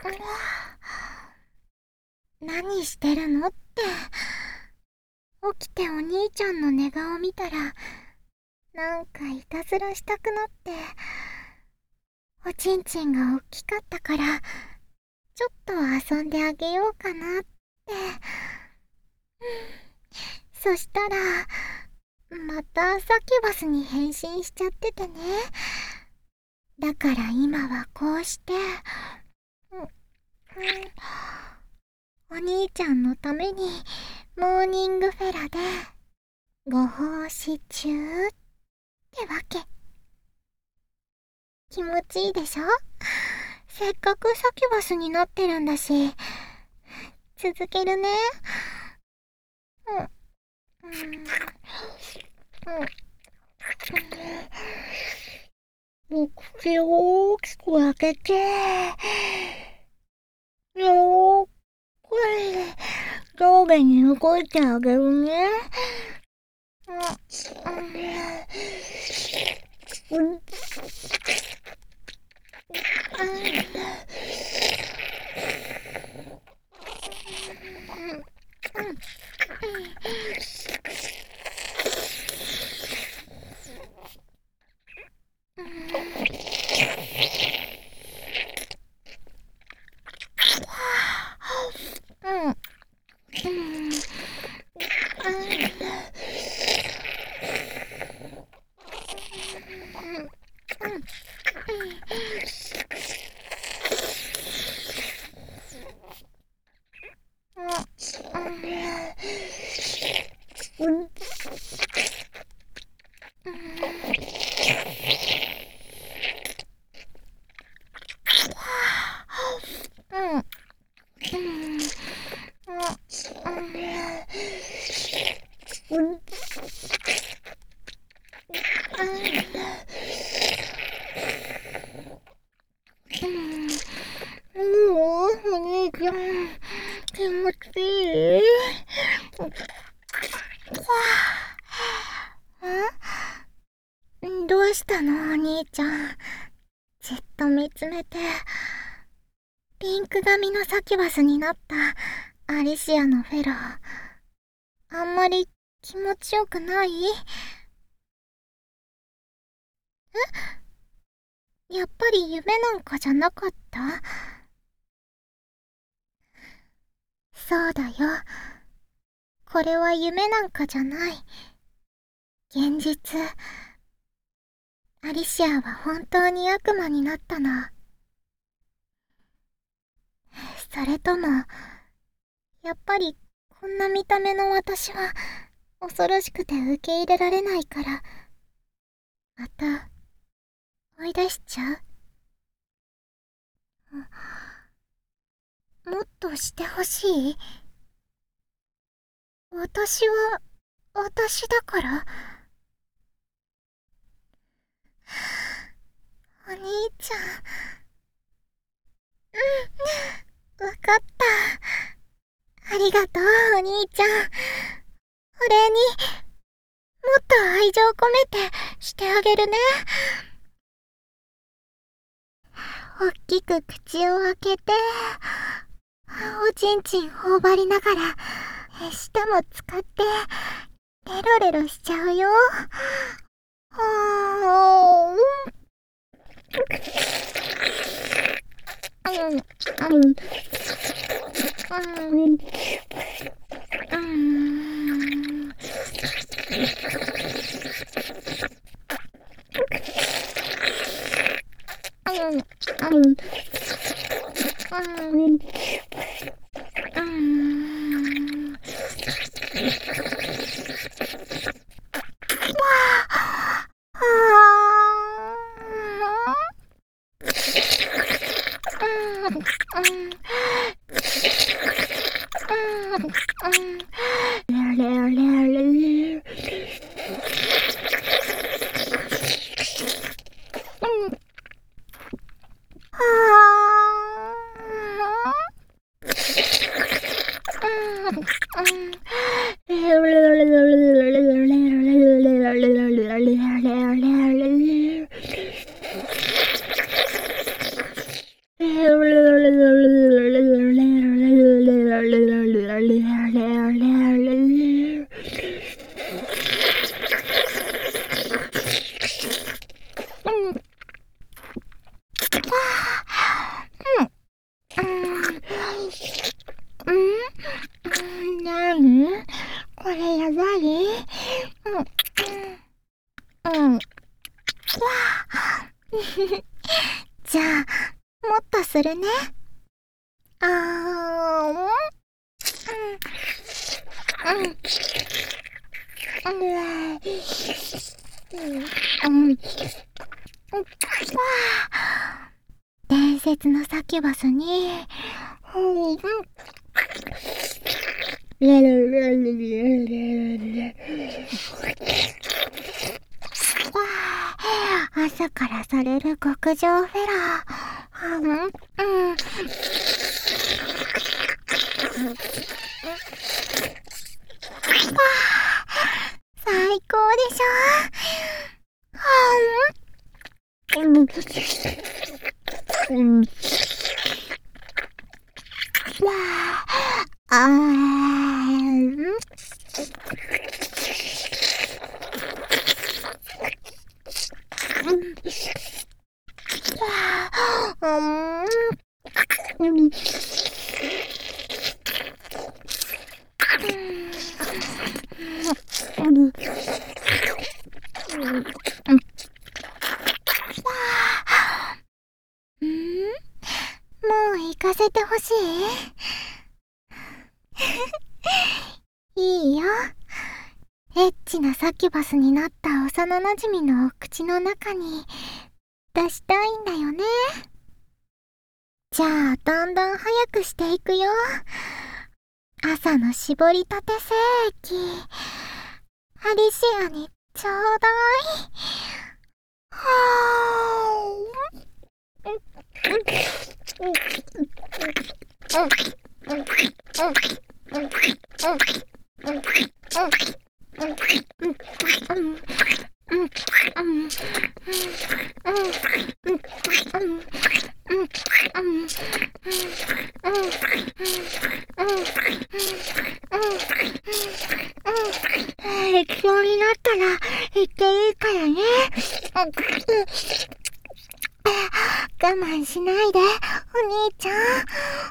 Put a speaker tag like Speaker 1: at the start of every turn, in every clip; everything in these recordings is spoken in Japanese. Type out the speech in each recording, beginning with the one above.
Speaker 1: 何してるのって。起きてお兄ちゃんの寝顔見たら、なんかいたずらしたくなって、おちんちんが大きかったから、ちょっと遊んであげようかなって。そしたら、またサキュバスに変身しちゃっててね。だから今はこうして、お兄ちゃんのためにモーニングフェラでご奉仕中ってわけ。気持ちいいでしょ？せっかくサキュバスになってるんだし、続けるね。お口を大きく開けて、よーく上下に動いてあげるね。お兄ちゃん、気持ちいい？どうしたのお兄ちゃん。じっと見つめて。ピンク髪のサキュバスになったアリシアのフェロー、あんまり気持ちよくない？やっぱり夢なんかじゃなかった？そうだよ。これは夢なんかじゃない。現実。アリシアは本当に悪魔になったの。それとも、やっぱりこんな見た目の私は恐ろしくて受け入れられないから、また追い出しちゃう？もっとしてほしい？私は私だから。お兄ちゃん。わかった。ありがとうお兄ちゃん。お礼にもっと愛情込めてしてあげるね。おっきく口を開けて、おちんちん頬張りながら舌も使ってレロレロしちゃうよ。 するね。あーん。伝説のサキュバスに、朝からされる極上フェラー。最高でしょ。もう行かせてほしい？いいよ。エッチなサキュバスになった幼馴染のお口の中に出したいんだよね。じゃあだんだん早くしていくよ。朝の絞りたて精液、アリシアにちょうだい。必要になったら言っていいからね。我慢しないで、お兄ちゃん。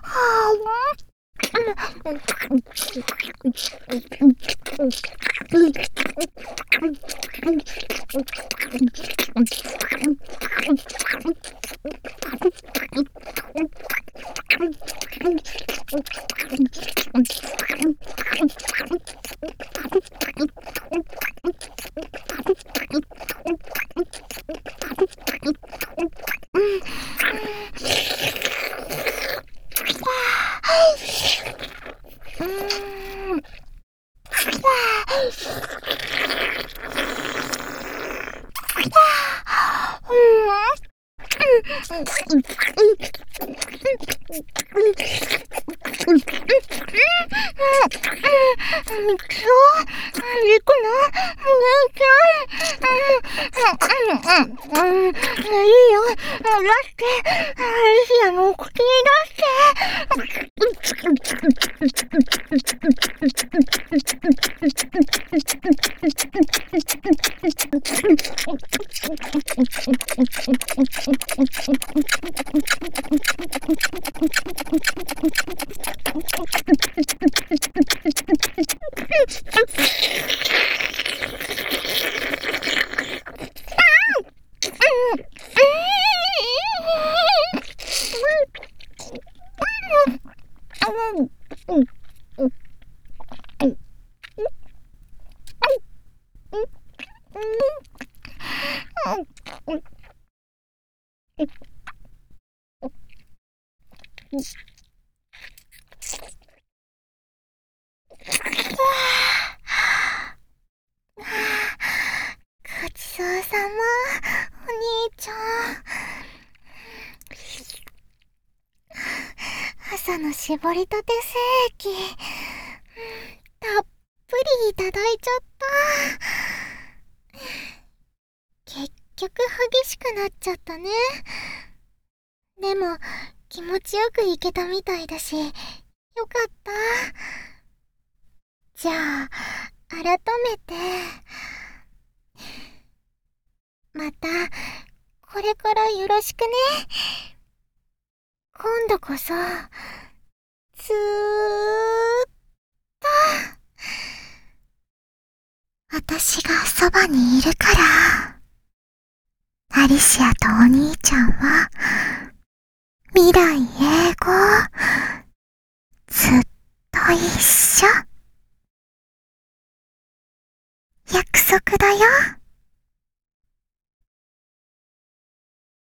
Speaker 1: ごちそうさま、お兄ちゃん。朝の絞りたて精液、たっぷりいただいちゃった。結局激しくなっちゃったね。でも気持ちよくいけたみたいだし、よかった。じゃあ改めてまたこれからよろしくね。今度こそずーっと私がそばにいるから。アリシアとお兄ちゃんは未来永劫、ずっと一緒。